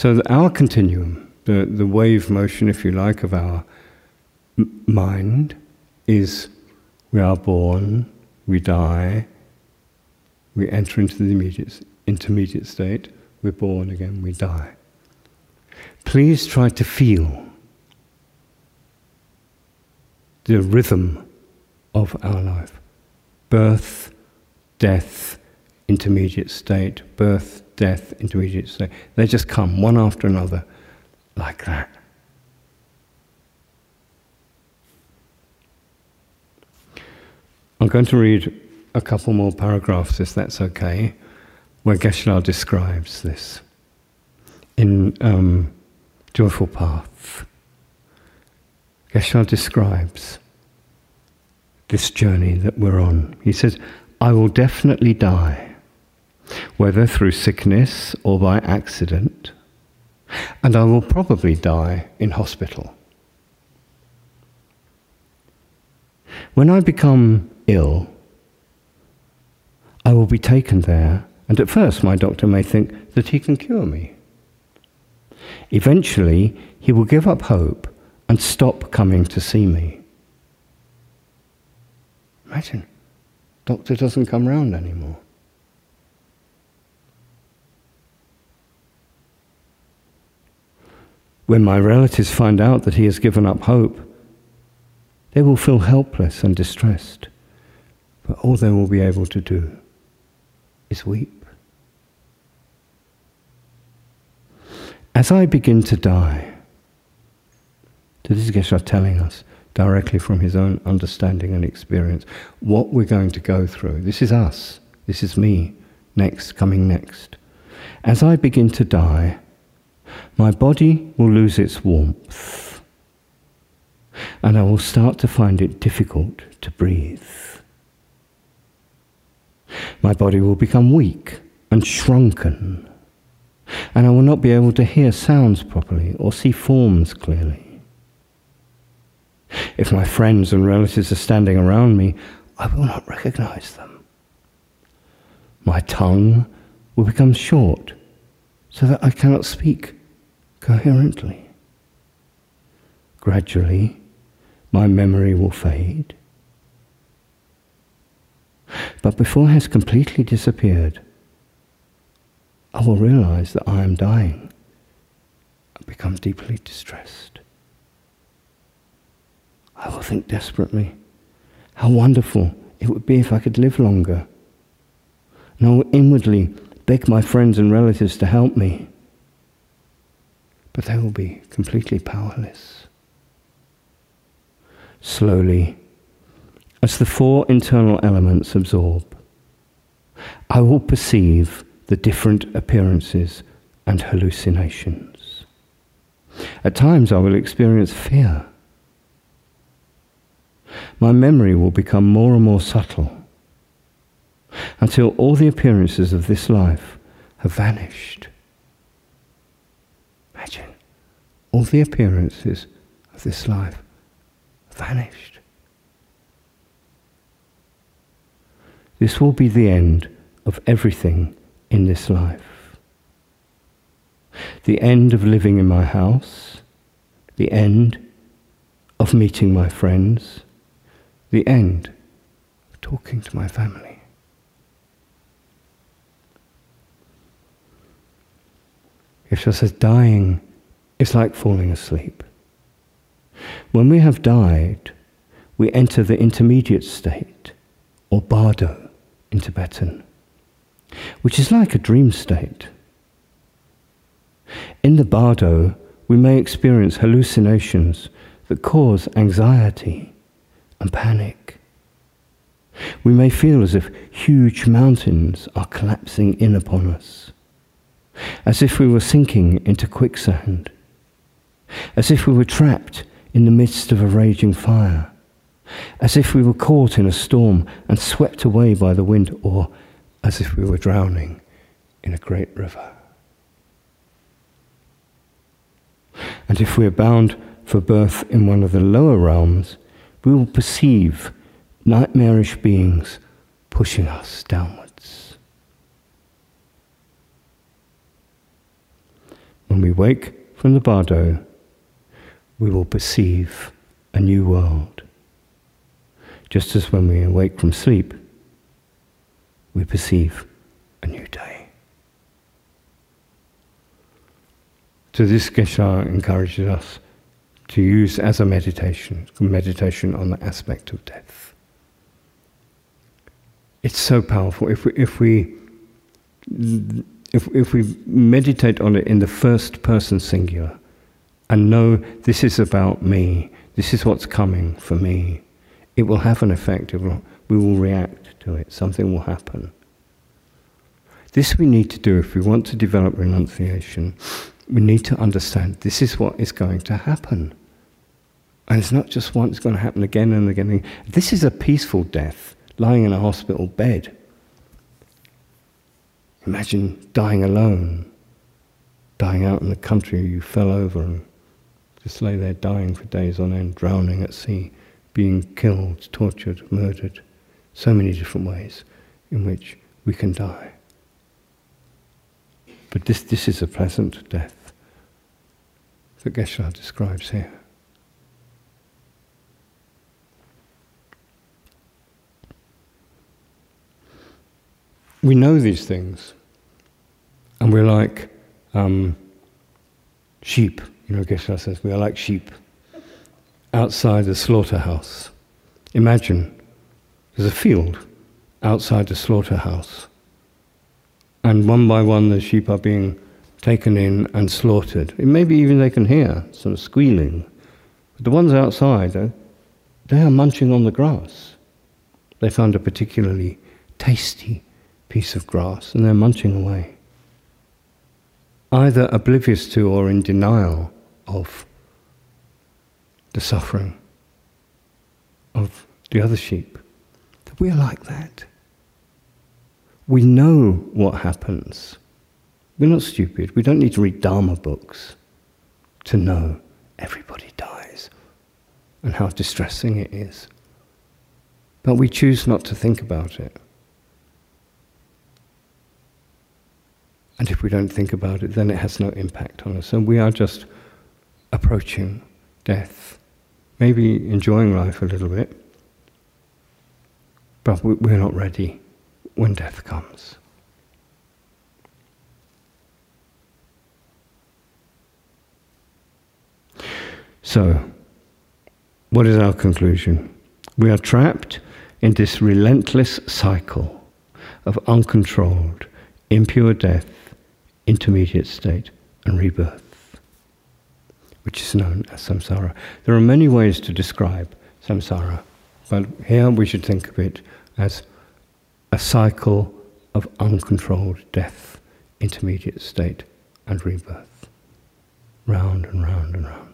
So that our continuum, the wave motion, if you like, of our mind is we are born, we die, we enter into the intermediate state, we're born again, we die. Please try to feel the rhythm of our life. Birth, death, intermediate state, birth, death, intermediate state. They just come one after another like that. I'm going to read a couple more paragraphs, if that's okay, where Geshe-la describes this in Joyful Path. Geshe-la describes this journey that we're on. He says, I will definitely die, whether through sickness or by accident, and I will probably die in hospital. When I become ill, I will be taken there, and at first my doctor may think that he can cure me. Eventually, he will give up hope and stop coming to see me. Imagine, doctor doesn't come round anymore. When my relatives find out that he has given up hope, they will feel helpless and distressed, but all they will be able to do is weep. As I begin to die, this is Geshe-la telling us directly from his own understanding and experience what we're going to go through. This is us, this is me, coming next. As I begin to die, my body will lose its warmth, and I will start to find it difficult to breathe. My body will become weak and shrunken, and I will not be able to hear sounds properly or see forms clearly. If my friends and relatives are standing around me, I will not recognize them. My tongue will become short so that I cannot speak coherently. Gradually, my memory will fade. But before it has completely disappeared, I will realize that I am dying and become deeply distressed. I will think desperately, how wonderful it would be if I could live longer. And I will inwardly beg my friends and relatives to help me. But they will be completely powerless. Slowly, as the four internal elements absorb, I will perceive the different appearances and hallucinations. At times I will experience fear. My memory will become more and more subtle until all the appearances of this life have vanished. Imagine, all the appearances of this life have vanished. This will be the end of everything in this life. The end of living in my house, the end of meeting my friends, the end of talking to my family. Geshe-la says dying is like falling asleep. When we have died, we enter the intermediate state, or bardo in Tibetan, which is like a dream state. In the bardo, we may experience hallucinations that cause anxiety and panic. We may feel as if huge mountains are collapsing in upon us, as if we were sinking into quicksand, as if we were trapped in the midst of a raging fire, as if we were caught in a storm and swept away by the wind, or as if we were drowning in a great river. And if we are bound for birth in one of the lower realms, we will perceive nightmarish beings pushing us downwards. when we wake from the bardo, we will perceive a new world. Just as when we awake from sleep, we perceive a new day. So this Geshe encourages us to use as a meditation on the aspect of death. It's so powerful. If we meditate on it in the first person singular and know this is about me, this is what's coming for me, it will have an effect. We will react to it. Something will happen. This we need to do if we want to develop renunciation. We need to understand this is what is going to happen. And it's not just one, it's going to happen again and again. This is a peaceful death, lying in a hospital bed. Imagine dying alone, dying out in the country, you fell over and just lay there dying for days on end, drowning at sea, being killed, tortured, murdered. So many different ways in which we can die. But this is a pleasant death that Geshe describes here. We know these things, and we're like sheep. Geshe says we are like sheep outside the slaughterhouse. Imagine there's a field outside the slaughterhouse, and one by one the sheep are being taken in and slaughtered. Maybe even they can hear some squealing. But the ones outside, they are munching on the grass. They found a particularly tasty piece of grass, and they're munching away, either oblivious to or in denial of the suffering of the other sheep. We're like that. We know what happens. We're not stupid. We don't need to read Dharma books to know everybody dies and how distressing it is. But we choose not to think about it. And if we don't think about it, then it has no impact on us. And we are just approaching death, maybe enjoying life a little bit, but we're not ready when death comes. So, what is our conclusion? We are trapped in this relentless cycle of uncontrolled, impure death, intermediate state, and rebirth, which is known as samsara. There are many ways to describe samsara, but here we should think of it as a cycle of uncontrolled death, intermediate state, and rebirth, round and round and round.